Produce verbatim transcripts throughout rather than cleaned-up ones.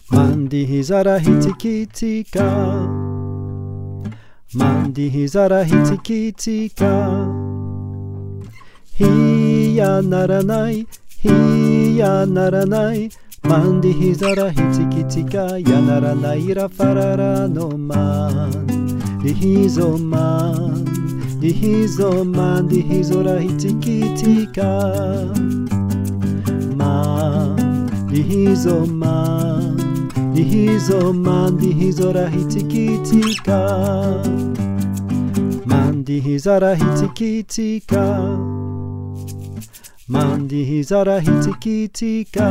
Mandi zara hitikitika, Mandi zara hitikitika. Hiya naranai, hiya naranai, Mandi zara hitikitika, ya naranai ra farara no man. Dihizo man, dihizo man, dihizora hitikitika. Man, dihizo man, dihizo man, dihizora hitikitika. Man, dihizara hitikitika. Man, dihizara hitikitika.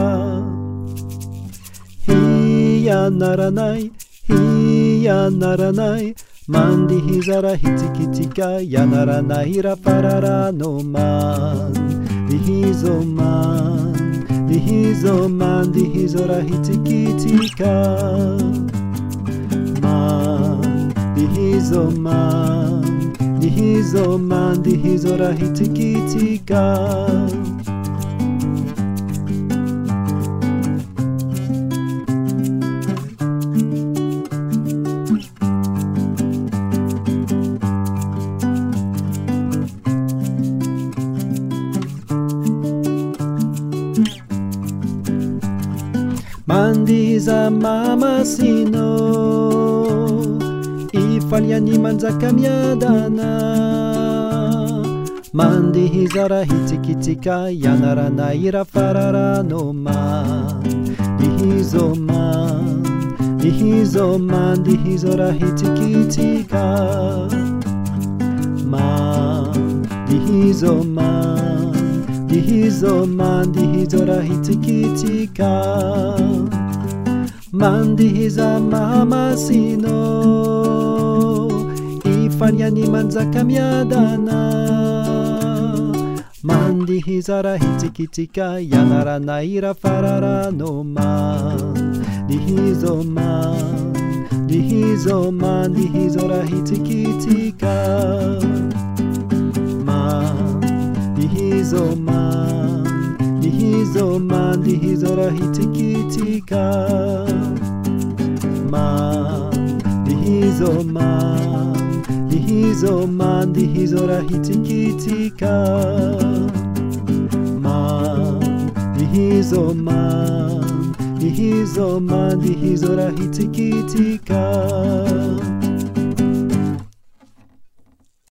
Hiya naranai, hiya naranai, Man, dihizara hitikitika, ya naranai ra farara no man. Dihizo man, dihizo man, dihizora hitikitika. Man, dihizo man, dihizo man, dihizora hitikitika. Mandi za mama sino, ifaliani manzaka miadana. Mandi hizara hitikitika, ya naranai ra farara no man. Dihizo man, dihizo man, dihizora hitikitika. Man, dihizo man, dihizo man, dihizora hitikitika. Man, dihiza mama sino, ifanyani manzaka miadana. Man, dihizara hitikitika, ya naranai ra farara no man. Dihizo man, dihizo man, dihizora hitikitika. Man, dihizo man, dihizo man, dihizora hitikitika. Man, dihizo man, dihizo man, dihizora hitikitika. Man, dihizo man, dihizo man, dihizora hitikitika.